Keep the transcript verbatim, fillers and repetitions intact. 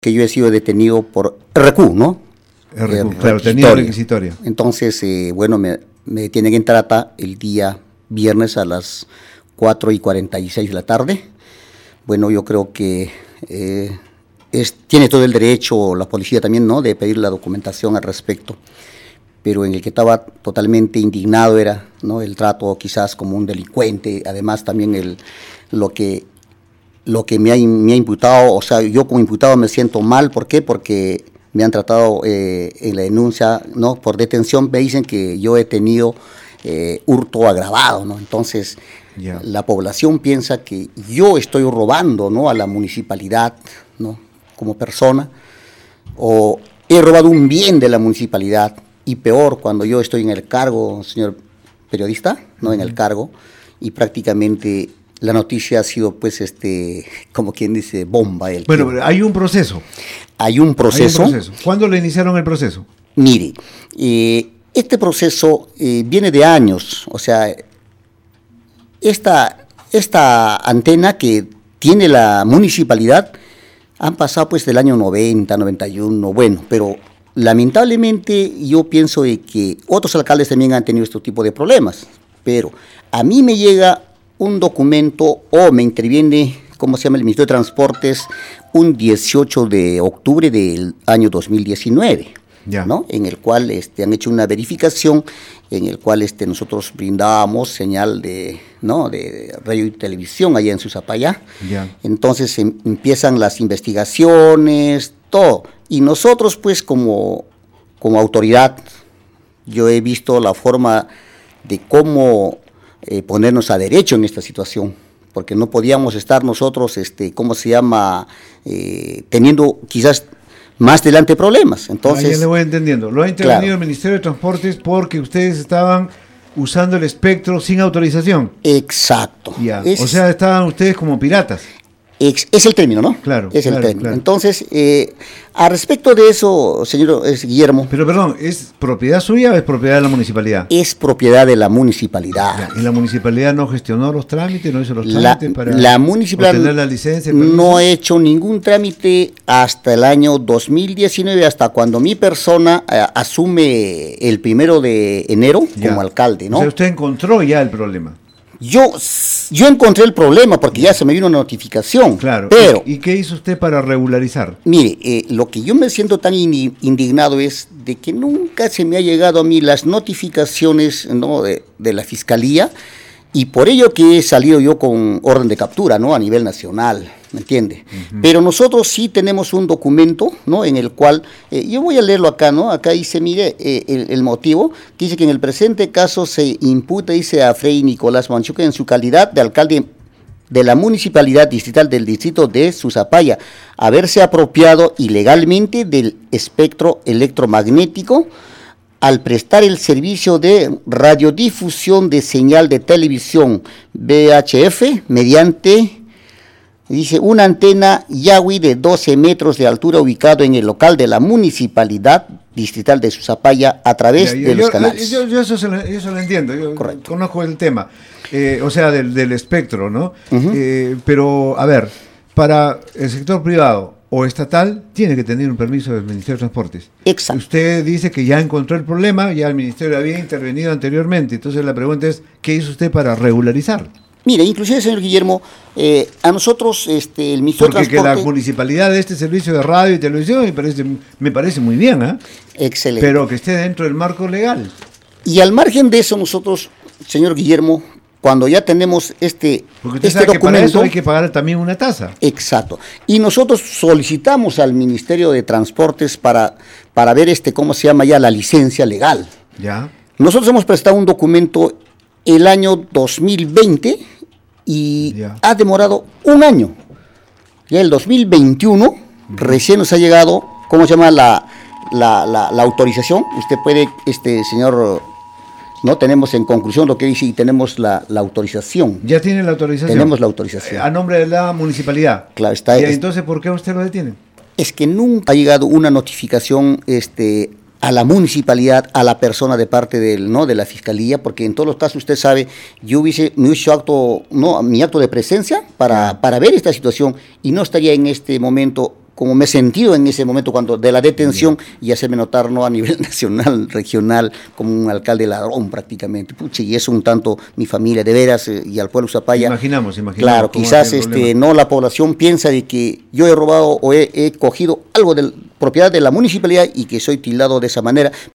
que yo he sido detenido por R Q, ¿no? R Q, claro, tenía requisitoria. Entonces, eh, bueno, me, me detienen en Tarata el día viernes a las cuatro y cuarenta y seis de la tarde. Bueno, yo creo que eh, es, tiene todo el derecho, la policía también, ¿no?, de pedir la documentación al respecto. Pero en el que estaba totalmente indignado era, ¿no?, el trato quizás como un delincuente, además también el, lo que, lo que me, ha, me ha imputado, o sea, yo como imputado me siento mal, ¿por qué? Porque me han tratado eh, en la denuncia, ¿no?, por detención, me dicen que yo he tenido eh, hurto agravado, ¿no? Entonces, yeah. La población piensa que yo estoy robando, ¿no?, a la municipalidad, ¿no?, como persona, o he robado un bien de la municipalidad, y peor cuando yo estoy en el cargo, señor periodista, no uh-huh. en el cargo, y prácticamente la noticia ha sido, pues, este, como quien dice, bomba. El bueno, pero hay un proceso. Hay un proceso. Hay un proceso. ¿Cuándo le iniciaron el proceso? Mire, eh, este proceso eh, viene de años, o sea, esta, esta antena que tiene la municipalidad han pasado pues del año noventa, noventa y uno, bueno, pero lamentablemente yo pienso de que otros alcaldes también han tenido este tipo de problemas, pero a mí me llega un documento o me interviene, ¿cómo se llama?, el Ministerio de Transportes, un dieciocho de octubre del año dos mil diecinueve, ya. ¿no?, en el cual este, han hecho una verificación, en el cual este, nosotros brindábamos señal de, ¿no?, de radio y televisión allá en Susapaya. Ya. Entonces em, empiezan las investigaciones, todo. Y nosotros, pues, como, como autoridad, yo he visto la forma de cómo eh, ponernos a derecho en esta situación, porque no podíamos estar nosotros, este, ¿cómo se llama?, eh, teniendo quizás más adelante problemas. Entonces, ah, ya le voy entendiendo. Lo ha intervenido claro. el Ministerio de Transportes porque ustedes estaban usando el espectro sin autorización. Exacto. Ya. Es, o sea, estaban ustedes como piratas. Es, es el término, ¿no? Claro. Es el claro, término. Claro. Entonces, eh, a respecto de eso, señor es Guillermo. Pero perdón, ¿es propiedad suya o es propiedad de la municipalidad? Es propiedad de la municipalidad. Ya. ¿Y la municipalidad no gestionó los trámites, no hizo los la, trámites para la municipalidad obtener la licencia? No ha hecho ningún trámite hasta el año dos mil diecinueve, hasta cuando mi persona eh, asume el primero de enero ya. como alcalde, ¿no? O sea, usted encontró ya el problema. Yo, yo encontré el problema porque ya se me vino una notificación. Claro. Pero, ¿Y, y qué hizo usted para regularizar? Mire, eh, lo que yo me siento tan in, indignado es de que nunca se me ha llegado a mí las notificaciones, ¿no?, de, de la Fiscalía, y por ello que he salido yo con orden de captura, ¿no?, a nivel nacional, ¿me entiende? Uh-huh. Pero nosotros sí tenemos un documento, ¿no?, en el cual, eh, yo voy a leerlo acá, ¿no? Acá dice, mire, eh, el, el motivo, que dice que en el presente caso se imputa, dice, a Fray Nicolás Manchuca en su calidad de alcalde de la Municipalidad Distrital del Distrito de Susapaya, haberse apropiado ilegalmente del espectro electromagnético al prestar el servicio de radiodifusión de señal de televisión V H F mediante, dice, una antena Yahweh de doce metros de altura ubicado en el local de la Municipalidad Distrital de Susapaya a través ya, yo, de los yo, canales. Yo, yo eso, se lo, eso lo entiendo, yo Correcto. conozco el tema, eh, o sea, del, del espectro, ¿no? Uh-huh. Eh, pero, a ver, para el sector privado o estatal, tiene que tener un permiso del Ministerio de Transportes. Exacto. Usted dice que ya encontró el problema, ya el Ministerio había intervenido anteriormente, entonces la pregunta es, ¿qué hizo usted para regularizar? Mire, inclusive, señor Guillermo, eh, a nosotros, este, el Ministerio Porque de Transporte... que la municipalidad de este servicio de radio y televisión me parece, me parece muy bien, ¿eh? Excelente. Pero que esté dentro del marco legal. Y al margen de eso, nosotros, señor Guillermo, cuando ya tenemos este, Porque usted este sabe documento... que para eso hay que pagar también una tasa. Exacto. Y nosotros solicitamos al Ministerio de Transportes para, para ver, este, ¿cómo se llama ya?, la licencia legal. Ya. Nosotros hemos prestado un documento el año dos mil veinte y ya. ha demorado un año. Ya el dos mil veintiuno uh-huh. recién nos ha llegado, ¿cómo se llama?, la, la, la, la autorización. Usted puede, este señor... No tenemos en conclusión lo que dice y tenemos la, la autorización. ¿Ya tiene la autorización? Tenemos la autorización. Eh, a nombre de la municipalidad. Claro, está. ¿Y es, entonces por qué usted lo detiene? Es que nunca ha llegado una notificación este, a la municipalidad, a la persona de parte del, ¿no?, de la fiscalía, porque en todos los casos usted sabe, yo hubiese mi acto, no, mi acto de presencia para, para ver esta situación y no estaría en este momento como me he sentido en ese momento cuando de la detención y hacerme notar no a nivel nacional, regional, como un alcalde ladrón prácticamente. Pucha, y eso un tanto mi familia, de veras, eh, y al pueblo Zapaya. Imaginamos, imaginamos. Claro, quizás este, no la población piensa de que yo he robado o he, he cogido algo de propiedad de la municipalidad y que soy tildado de esa manera,